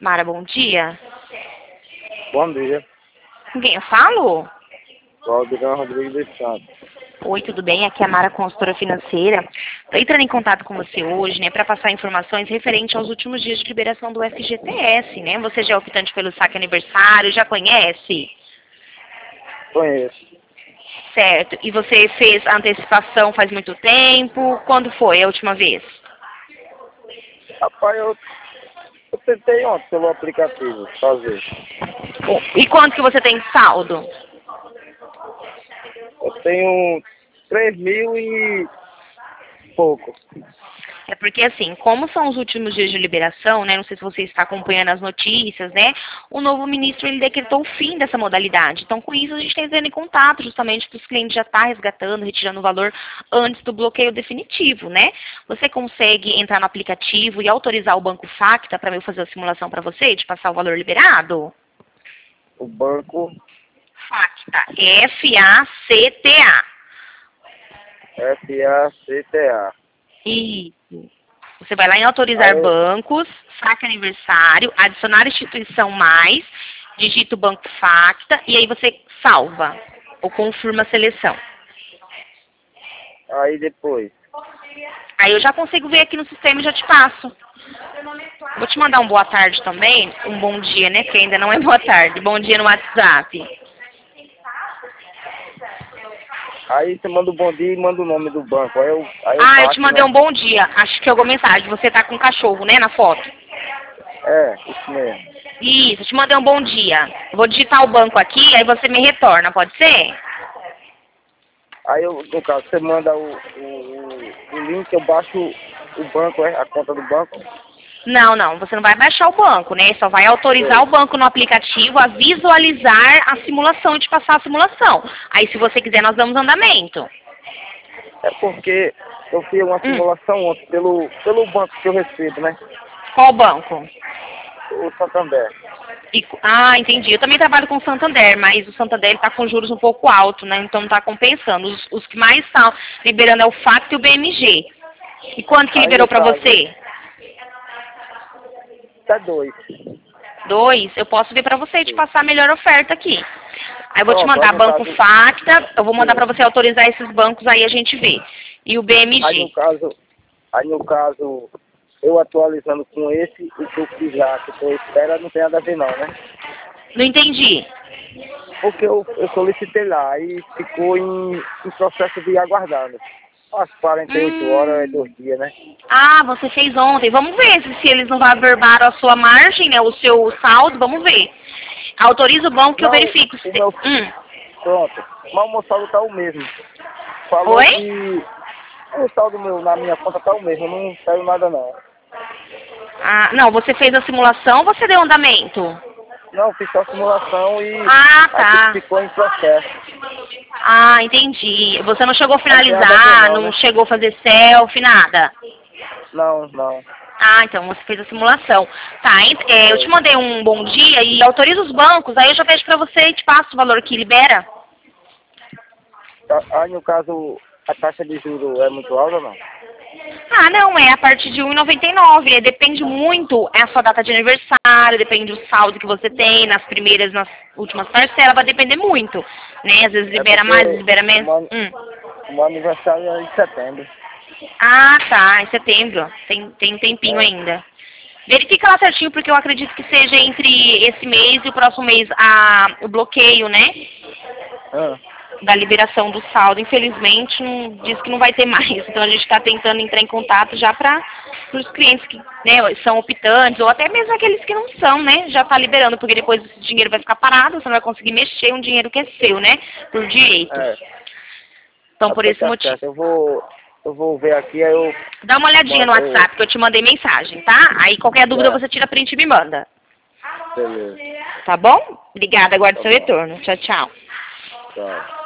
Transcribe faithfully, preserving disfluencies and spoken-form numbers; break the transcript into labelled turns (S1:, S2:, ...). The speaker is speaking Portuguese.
S1: Mara, bom dia.
S2: Bom dia.
S1: Com quem eu falo?
S2: Valdirão Rodrigues dos Santos.
S1: Oi, tudo bem? Aqui é a Mara, consultora financeira. Estou entrando em contato com você hoje, né, para passar informações referente aos últimos dias de liberação do F G T S, né? Você já é optante pelo saque aniversário, já conhece?
S2: Conheço.
S1: Certo. E você fez a antecipação faz muito tempo? Quando foi a última vez?
S2: Rapaz, eu, eu tentei ontem pelo aplicativo fazer.
S1: E quanto que você tem de saldo?
S2: Eu tenho três mil e pouco.
S1: É porque, assim, como são os últimos dias de liberação, né, não sei se você está acompanhando as notícias, né, o novo ministro, ele decretou o fim dessa modalidade. Então, com isso, a gente está entrando em contato, justamente, para os clientes já estar resgatando, retirando o valor antes do bloqueio definitivo, né. Você consegue entrar no aplicativo e autorizar o Banco Facta para eu fazer a simulação para você, de passar o valor liberado?
S2: O banco
S1: Facta, F A C T A.
S2: F A C T A.
S1: Isso. Você vai lá em autorizar
S2: Aí eu-
S1: bancos, saque aniversário, adicionar instituição mais, digita o banco Facta e aí você salva ou confirma a seleção.
S2: Aí depois.
S1: Aí eu já consigo ver aqui no sistema e já te passo. Vou te mandar um boa tarde também, um bom dia, né? Porque ainda não é boa tarde. Bom dia no WhatsApp.
S2: Aí você manda o bom dia e manda o nome do banco. Aí eu, aí eu
S1: Ah, eu
S2: baixo,
S1: te mandei
S2: né?
S1: um bom dia. Acho que chegou mensagem. Você tá com um cachorro, né, na foto?
S2: É, isso mesmo.
S1: Isso, eu te mandei um bom dia. Eu vou digitar o banco aqui, aí você me retorna, pode ser?
S2: Aí eu, no caso, você manda o, o, o link, eu baixo o banco, é, a conta do banco.
S1: Não, não, você não vai baixar o banco, né? Só vai autorizar o banco no aplicativo a visualizar a simulação e te passar a simulação. Aí, se você quiser, nós damos andamento.
S2: É porque eu fiz uma
S1: Hum.
S2: simulação ontem pelo, pelo banco que eu recebo, né?
S1: Qual banco?
S2: O Santander.
S1: E- ah, entendi. Eu também trabalho com o Santander, mas o Santander está com juros um pouco altos, né? Então não está compensando. Os, os que mais estão liberando é o Facto e o B M G. E quanto que
S2: Aí,
S1: liberou
S2: no
S1: para
S2: caso,
S1: você?
S2: tá dois.
S1: Dois? Eu posso ver para você e te passar a melhor oferta aqui. Aí eu vou te
S2: Pronto,
S1: mandar
S2: aí no
S1: banco
S2: caso-
S1: Facta, eu vou mandar para você autorizar esses bancos aí a gente vê. E o B M
S2: Aí no
S1: G.
S2: caso, aí no caso, eu atualizando com esse, o que eu fiz lá, que eu espera, não tem nada a ver não, né?
S1: Não entendi.
S2: Porque eu, eu solicitei lá e ficou em, em processo de aguardando. As quarenta e oito
S1: Hum.
S2: horas é dois dias, né?
S1: Ah, você fez ontem. Vamos ver se, se eles não averbaram a sua margem, né? O seu saldo, vamos ver. Autoriza o banco que eu
S2: Não,
S1: verifico.
S2: o
S1: Se...
S2: meu,
S1: Hum.
S2: pronto, mas o meu saldo tá o mesmo. Falou
S1: Oi?
S2: que o saldo meu na minha conta tá o mesmo, não saiu nada não.
S1: Ah, não, você fez a simulação ou você deu andamento?
S2: Não, fiz só a simulação e
S1: Ah,
S2: aqui
S1: tá.
S2: ficou em processo.
S1: Ah, entendi. Você não chegou a
S2: Não tem nada a ver
S1: finalizar,
S2: não,
S1: não
S2: né?
S1: chegou a fazer selfie, nada?
S2: Não, não.
S1: Ah, então você fez a simulação. Tá, ent- é, eu te mandei um bom dia e autoriza os bancos, aí eu já vejo pra você e te passo o valor que libera.
S2: Tá- Aí no caso, a taxa de juros é muito alta ou não?
S1: Ah, não, é a partir de um e noventa e nove. É, depende muito, é a sua data de aniversário, depende do saldo que você tem, nas primeiras, nas últimas parcelas, vai depender muito, né? Às vezes libera
S2: porque
S1: mais, libera menos.
S2: o meu,
S1: Hum.
S2: o meu aniversário é em setembro.
S1: Ah, tá, em setembro. Tem, tem um tempinho
S2: É.
S1: ainda. Verifica lá certinho, porque eu acredito que seja entre esse mês e o próximo mês a, o bloqueio, né?
S2: Ah,
S1: Da liberação do saldo. Infelizmente, não, diz que não vai ter mais. Então, a gente está tentando entrar em contato já para os clientes que, né, são optantes, ou até mesmo aqueles que não são, né? Já está liberando, porque depois esse dinheiro vai ficar parado, você não vai conseguir mexer um dinheiro que é seu, né? Por direito.
S2: é.
S1: Então,
S2: Ah,
S1: por
S2: pois
S1: esse
S2: tá
S1: motivo.
S2: certo. Eu vou, eu vou ver aqui, aí eu
S1: Dá uma olhadinha no
S2: mando. eu-
S1: WhatsApp, que eu te mandei mensagem, tá? Aí, qualquer dúvida,
S2: Certo.
S1: você tira print e me manda.
S2: Beleza.
S1: Tá bom? Obrigada, aguardo
S2: Tá
S1: seu
S2: bom.
S1: retorno. Tchau, tchau.
S2: Tchau.